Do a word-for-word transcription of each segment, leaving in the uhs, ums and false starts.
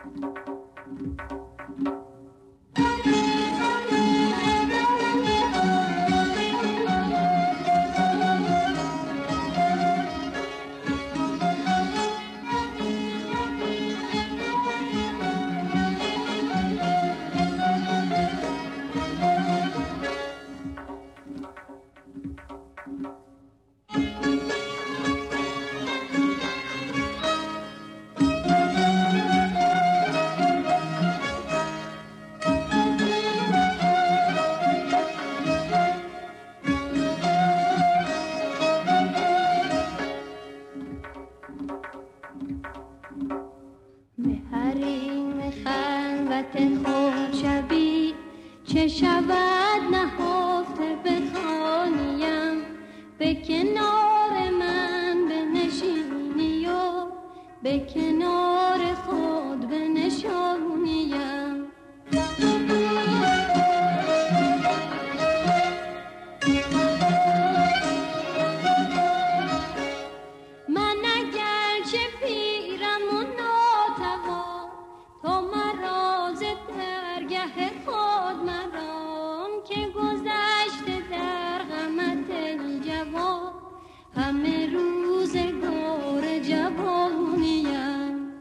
چه شود نهفته بخوانیم، به کنار من بنشینی و به کنار خود بنشانیم. من اگر چه پیرم و ناتوان، تو مرا ز درگه خود مران، که گذشته در غمت الجوان، همه روزگار جوانیم.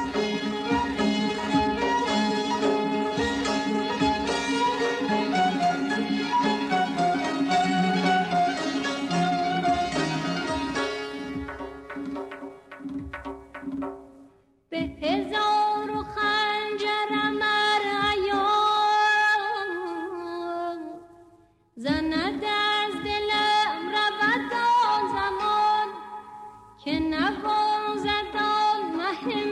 به هزار و خنجرم ار عیان، زند از دلم رود آن زمان، که نوازد آن مه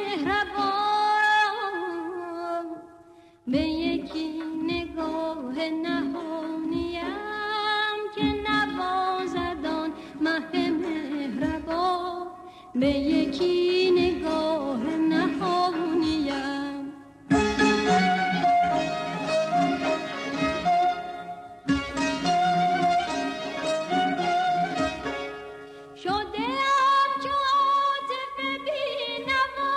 مهربان. به یکی نگاه نهانیم، که نوازد آن مه مهربان. به یکی نگاه نهانیم. شده ام چو عاطف بی‌نوا،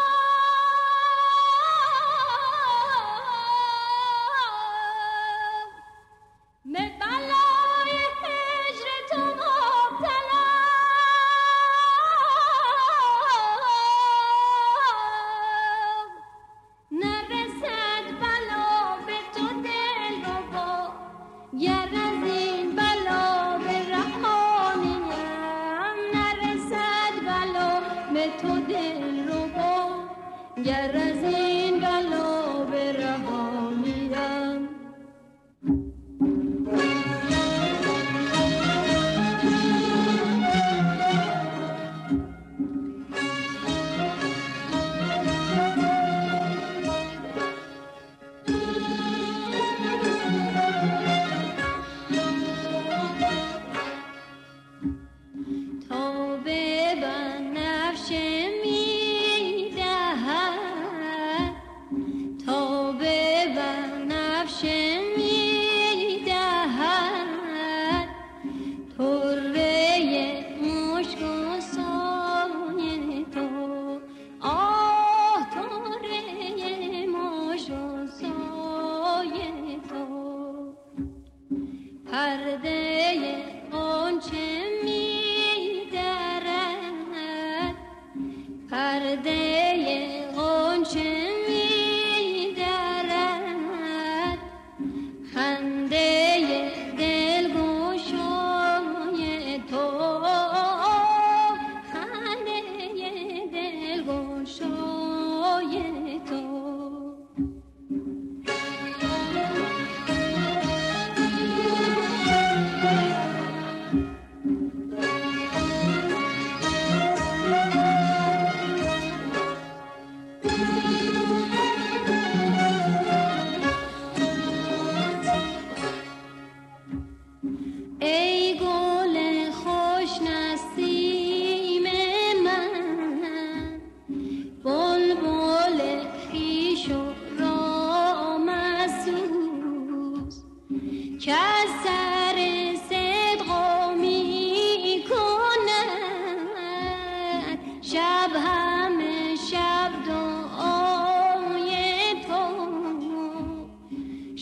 به بلای هجر تو مبتلا. نرسد بلا به تو دلربا، گر از این بلا برهانیم. نرسد بلا به تو دلربا، گر از این بلا برهانیم. تا به بنفشه می‌دهد، تا به بنفشه می‌دهد، طره مشک و سایه تو. آه طره مشک و سایه تو. پرده آنچه می‌درد، پرده آنچه می‌درد، خنده دلگشای تو. خنده دلگشای تو. ای گل خوش نسیم من، بلبل خویش و رامسوز، که از سر صدق می کند شب همه شب دعا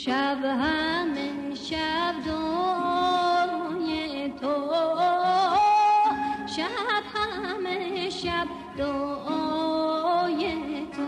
شب همه شب دعای تو، شب همه شب دعای تو.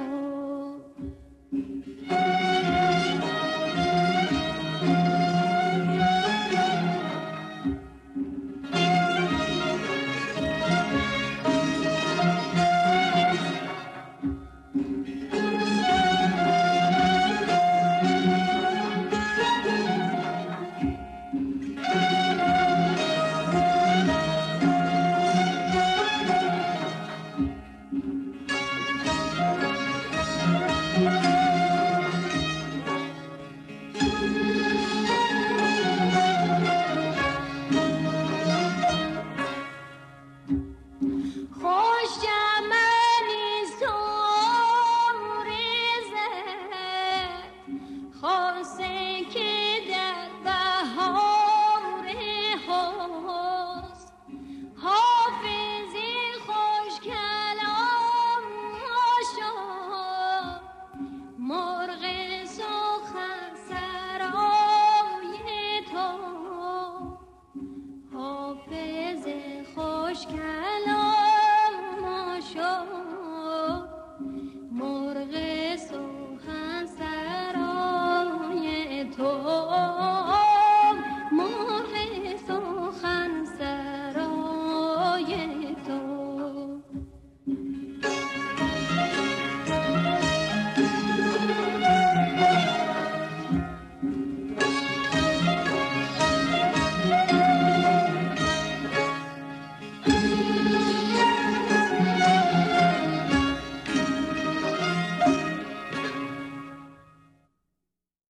مرغ